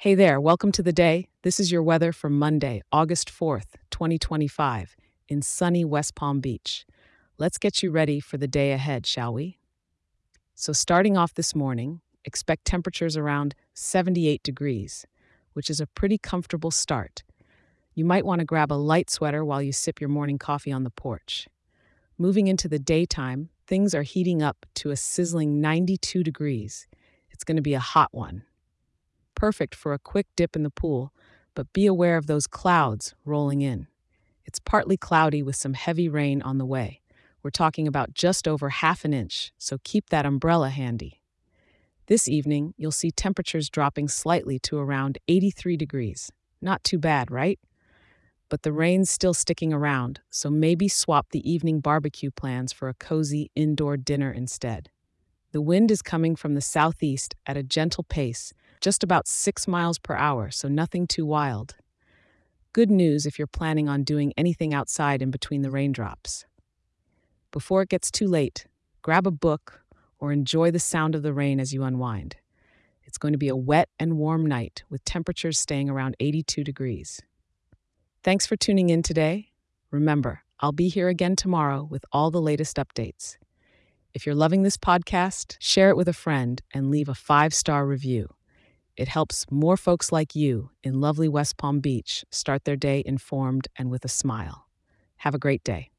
Hey there, welcome to the day. This is your weather for Monday, August 4th, 2025, in sunny West Palm Beach. Let's get you ready for the day ahead, shall we? So, starting off this morning, expect temperatures around 78 degrees, which is a pretty comfortable start. You might want to grab a light sweater while you sip your morning coffee on the porch. Moving into the daytime, things are heating up to a sizzling 92 degrees. It's going to be a hot one. Perfect for a quick dip in the pool, but be aware of those clouds rolling in. It's partly cloudy with some heavy rain on the way. We're talking about just over half an inch, so keep that umbrella handy. This evening, you'll see temperatures dropping slightly to around 83 degrees. Not too bad, right? But the rain's still sticking around, so maybe swap the evening barbecue plans for a cozy indoor dinner instead. The wind is coming from the southeast at a gentle pace, just about 6 miles per hour, so nothing too wild. Good news if you're planning on doing anything outside in between the raindrops. Before it gets too late, grab a book or enjoy the sound of the rain as you unwind. It's going to be a wet and warm night with temperatures staying around 82 degrees. Thanks for tuning in today. Remember, I'll be here again tomorrow with all the latest updates. If you're loving this podcast, share it with a friend and leave a 5-star review. It helps more folks like you in lovely West Palm Beach start their day informed and with a smile. Have a great day.